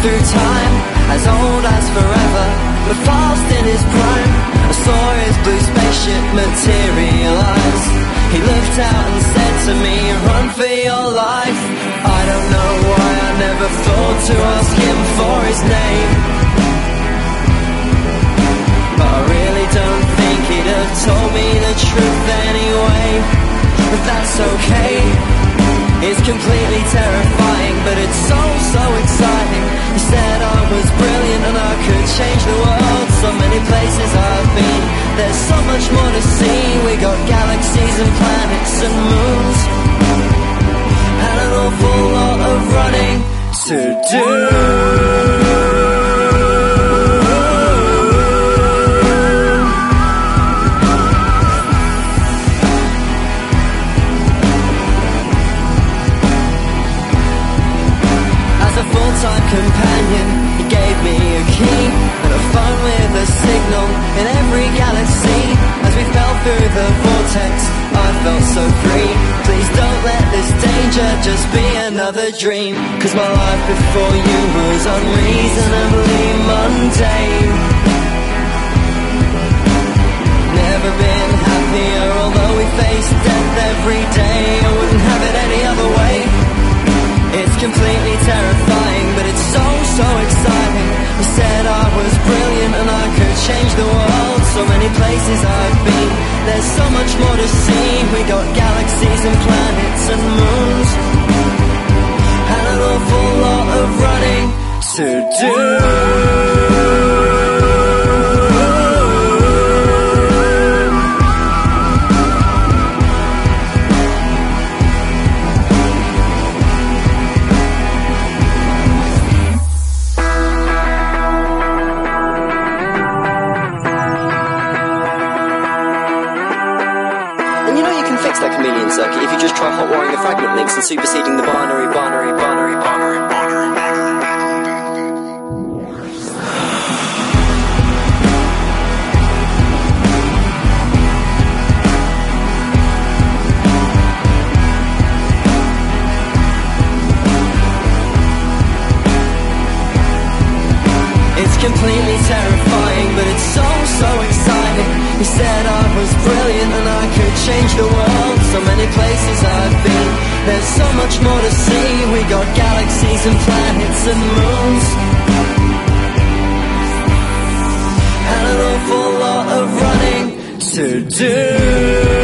through time, as old as forever, but fast in his prime. I saw his blue spaceship materialize. He looked out and said to me, run for your life. I don't know why I never thought to ask him for his name, but I really don't think he'd have told me the truth anyway. But that's okay, it's completely terrifying, but it's so, so exciting. He said I was brilliant and I could change the world. So many places I've been, there's so much more to see. We got galaxies and planets and moons, and an awful lot of running to do. Companion, he gave me a key and a phone with a signal in every galaxy. As we fell through the vortex, I felt so free. Please don't let this danger just be another dream, 'cause my life before you was unreasonably mundane. Never been happier, although we face death every day. I wouldn't have it any other way. It's completely terrifying, but it's so, so exciting. He said I was brilliant and I could change the world. So many places I've been, there's so much more to see. We got galaxies and planets and moons, and an awful lot of running to do. Circuit if you just try hot wiring the fragment links and superseding the binary. It's completely terrifying, but it's so, so exciting. He said I was brilliant and I could change the world. So many places I've been, there's so much more to see. We got galaxies and planets and moons, and an awful lot of running to do.